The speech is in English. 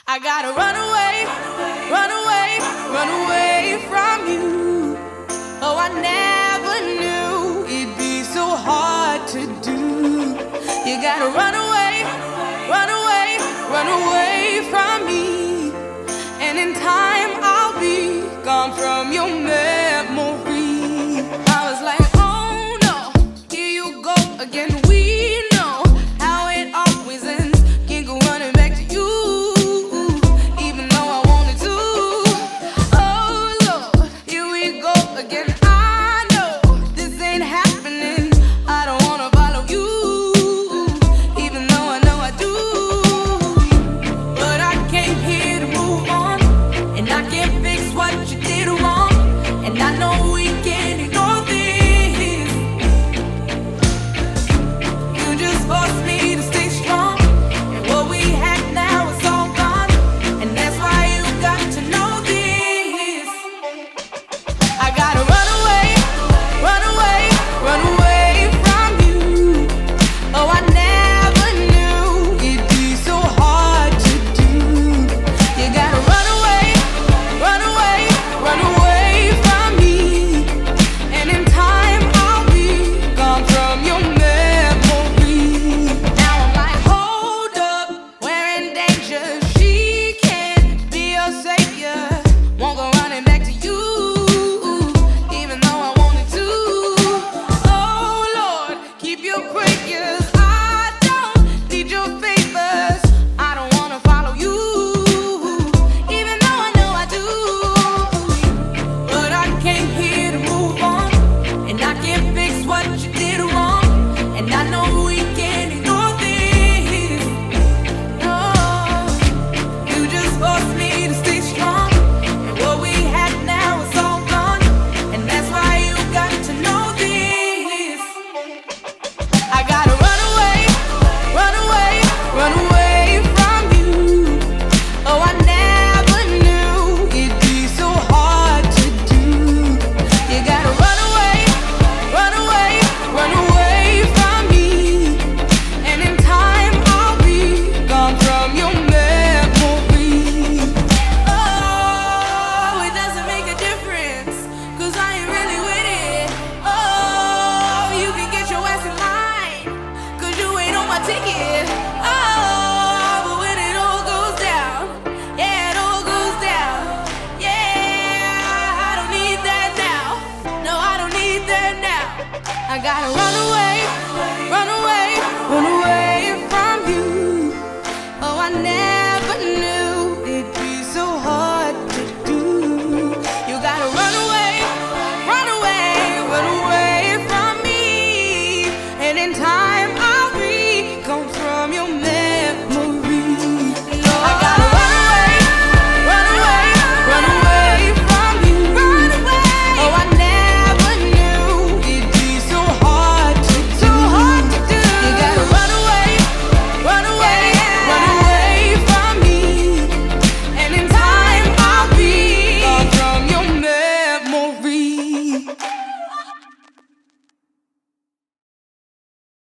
I gotta run away, run away from you. Oh, I never knew it'd be so hard to do. You gotta run away, run away, run away from me. And in time I'll be gone from your memory. I was like, oh no, here you go again. We know how it always ends. Can't go running back to you, even though I wanted to. Oh Lord, here we go again. I know this ain't happening. I don't wanna follow you, even though I know I do. But I came here to move on, and I can't fix what you did wrong. And I know we can't ignore this. You just forced me to stay strong, and what we had now is all gone. And that's why you got to know this. I gotta run away, run away, run away from you. Oh, I never knew it'd be so hard to do. You gotta run away, run away, run away from me. And in time I'll be gone from your memory. Now I'm like, hold up, we're in danger. She can't be your savior. Won't go running back to you, even though I wanted to. Oh Lord, keep your prayers. I don't need your favors. I don't wanna follow you, even though I know I do. But I came here to move on, and I can't fix what you did wrong. And I know we can't ignore this. No, you just forced me to stay strong, and what we had now is all gone. And that's why you got to know this. I gotta run away, run away, run away from you. Oh, I never knew it'd be so hard to do. You gotta run away, run away, run away from me. And in time I'll be gone from your memory. Oh, it doesn't make a difference, 'cause I ain't really with it. Oh, you can get your ass in line, 'cause you ain't on my ticket. Oh, but when it all goes down, yeah, it all goes down. Yeah, I don't need that now. No, I don't need that now. I gotta run away, run away, run away from you. Oh, I never knew it'd be so hard to do. You gotta run away, run away, run away from me. And in time